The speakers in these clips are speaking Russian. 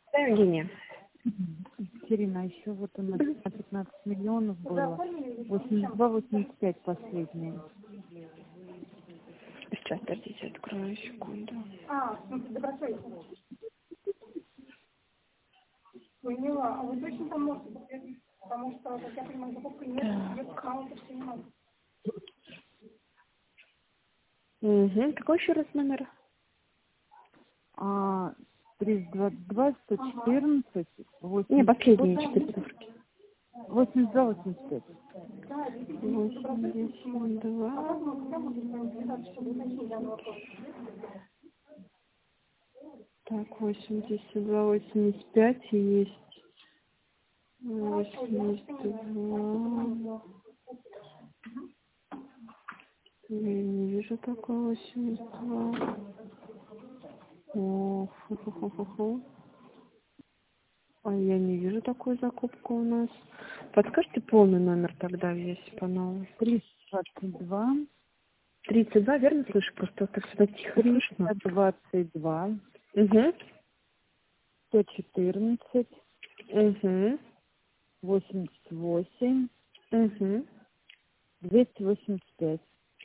Да, Евгения. Екатерина, а еще вот у нас на 15 миллионов было. 82-85 последние. Сейчас, подождите, открою секунду. Поняла. А вы точно там можете подтвердить? Потому что, как я понимаю, закупка нет, идет каунтер, все не надо. Угу. Какой еще раз номер? 32, 114, Не, 80, последние 4 цифры. 82-85. 82. Так, 82, 85 и есть. 82. Я не вижу такого 82. О, фу-фу-фу-фу-фу. А я не вижу такую закупку у нас. Подскажите полный номер тогда, если по новой. 322. 32, верно слышу? Просто так сюда тихо слышно. 322. Угу. 114. Угу. 88. Угу. 285.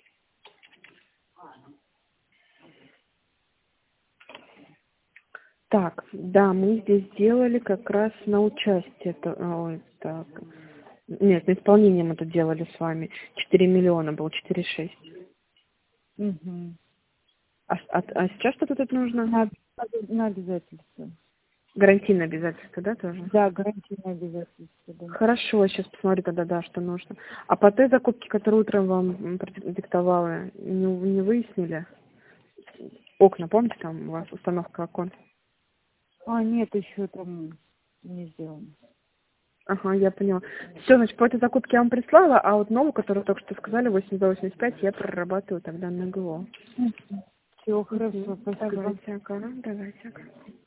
Так, да, мы здесь делали как раз на участие. Ой, так. Нет, на исполнение мы это делали с вами. 4 миллиона было, 4,6. Угу. А сейчас что-то тут нужно? На обязательство. Гарантийное обязательство, да, тоже? Да, гарантийное обязательство, да. Хорошо, сейчас посмотрю тогда, да, что нужно. А по той закупке, которую утром вам диктовала, не выяснили? Окна, помните, там у вас установка окон? Нет, еще там не сделано. Ага, я поняла. Все, значит, по этой закупке я вам прислала, а вот новую, которую только что сказали, 82-85, я прорабатываю тогда на ГО. Все, хорошо, спасибо. Давайте, ага.